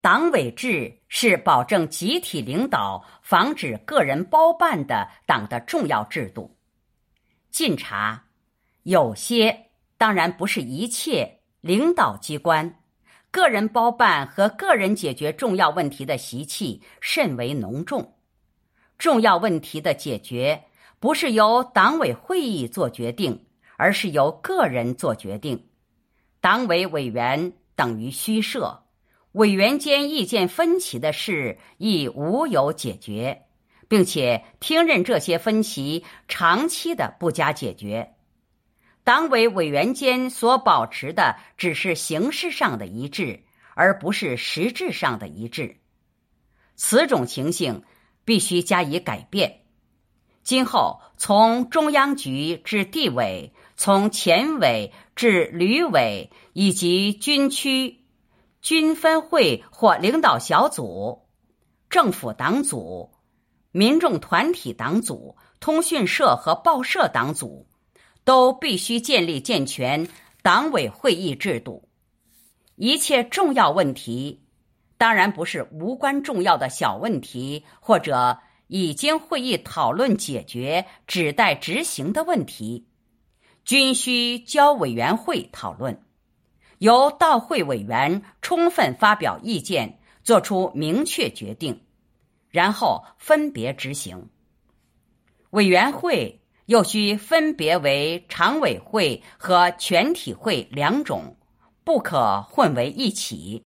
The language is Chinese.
党委制是保证集体领导、防止个人包办的党的重要制度。晋察有些，当然不是一切领导机关，个人包办和个人解决重要问题的习气甚为浓重。重要问题的解决不是由党委会议做决定，而是由个人做决定。党委委员等于虚设，委员间意见分歧的事亦无有解决，并且听任这些分歧长期的不加解决。党委委员间所保持的只是形式上的一致，而不是实质上的一致。此种情形必须加以改变。今后从中央局至地委，从前委至旅委，以及军区、军分会或领导小组、政府党组、民众团体党组、通讯社和报社党组，都必须建立健全党委会议制度。一切重要问题，当然不是无关重要的小问题，或者已经会议讨论解决只待执行的问题，均需交委员会讨论，由到会委员充分发表意见，作出明确决定，然后分别执行。委员会又需分别为常委会和全体会两种，不可混为一起。